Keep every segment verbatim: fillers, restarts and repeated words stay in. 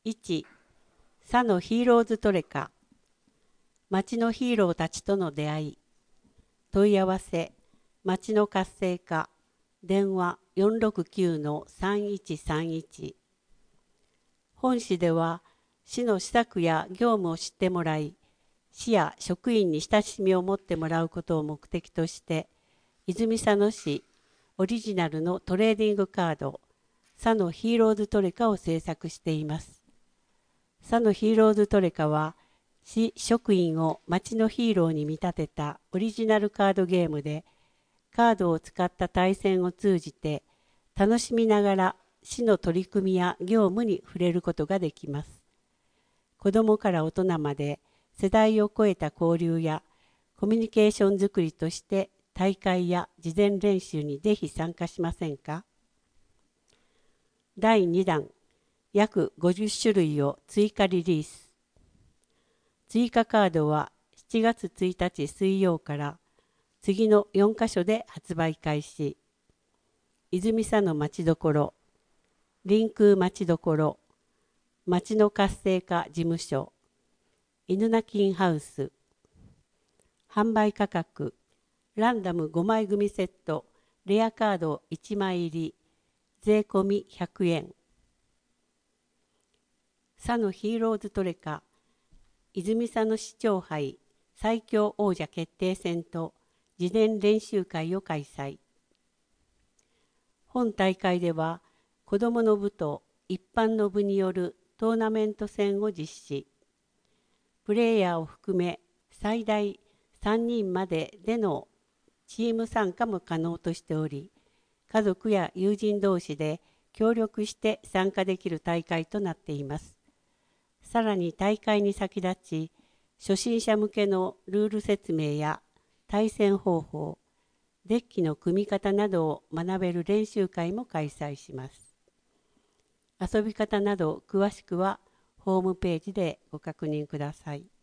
いち、佐のヒーローズトレカ、町のヒーローたちとの出会い。問い合わせ、町の活性化、電話 よんろくきゅうのさんいちさんいち。本市では、市の施策や業務を知ってもらい、市や職員に親しみを持ってもらうことを目的として、泉佐野市オリジナルのトレーディングカード、佐のヒーローズトレカを制作しています。佐のヒーローズトレカは、市職員を町のヒーローに見立てたオリジナルカードゲームで、カードを使った対戦を通じて、楽しみながら市の取り組みや業務に触れることができます。子どもから大人まで世代を超えた交流やコミュニケーションづくりとして大会や事前練習にぜひ参加しませんか？だいにだん、約ごじゅっしゅるいを追加リリース。追加カードはしちがつついたち水曜から次のよんかしょで発売開始。泉佐野まちどころ、臨空まちどころ、町の活性化事務所、犬鳴金ハウス。販売価格、ランダムごまい組セット、レアカードいちまい入り、税込みひゃくえん。佐のヒーローズトレカ、泉佐野市長杯最強王者決定戦と事前練習会を開催。本大会では、子どもの部と一般の部によるトーナメント戦を実施。プレイヤーを含め最大さんにんまででのチーム参加も可能としており、家族や友人同士で協力して参加できる大会となっています。さらに大会に先立ち、初心者向けのルール説明や対戦方法、デッキの組み方などを学べる練習会も開催します。遊び方など詳しくはホームページでご確認ください。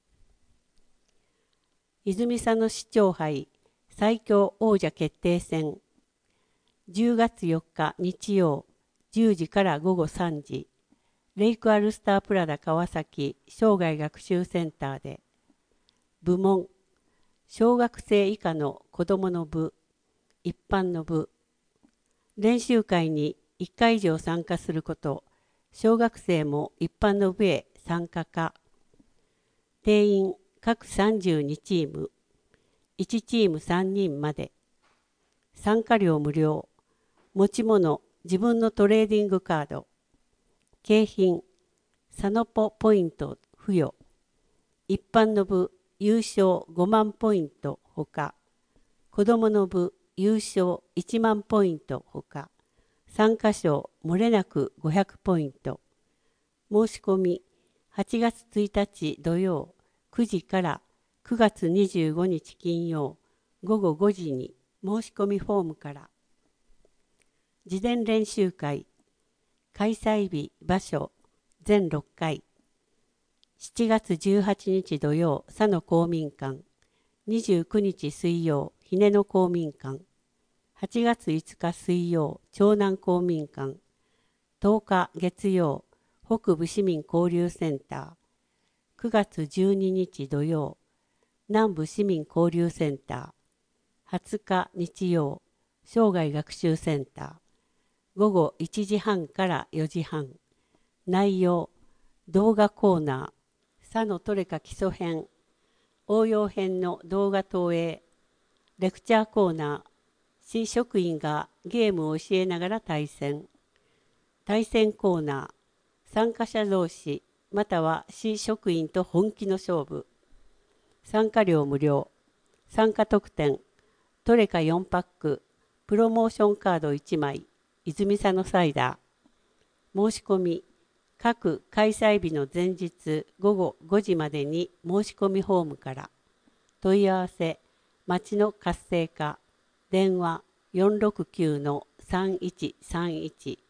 泉佐野市長杯最強王者決定戦、じゅうがつよっか日曜じゅうじからごごさんじ、レイクアルスタープラダ川崎生涯学習センターで、部門、小学生以下の子どもの部、一般の部、練習会にいっかい以上参加すること、小学生も一般の部へ参加か、定員各さんじゅうにチーム、いちチームさんにんまで、参加料無料、持ち物、自分のトレーディングカード、景品、サノポポイント付与、一般の部優勝ごまんポイントほか、子どもの部優勝いちまんポイントほか、参加賞もれなくごひゃくポイント。申し込みはちがつついたち土曜くじからくがつにじゅうごにち金曜ごごごじに申し込みフォームから。事前練習会、開催日、場所、全ろっかい。しちがつじゅうはちにち土曜、佐野公民館。にじゅうくにち水曜、ひねの公民館。はちがついつか水曜、長南公民館。とおか月曜、北部市民交流センター。くがつじゅうににち土曜、南部市民交流センター。はつか日曜、生涯学習センター。ごごいちじはんからよじはん。内容、動画コーナー、佐野トレカ基礎編、応用編の動画投影、レクチャーコーナー、市職員がゲームを教えながら対戦、対戦コーナー、参加者同士、または市職員と本気の勝負、参加料無料、参加特典、トレカよんパック、プロモーションカードいちまい、泉佐野サイダー。申し込み、各開催日の前日ごごごじまでに申し込みフォームから。問い合わせ、町の活性化、電話よんろくきゅうのさんいちさんいち。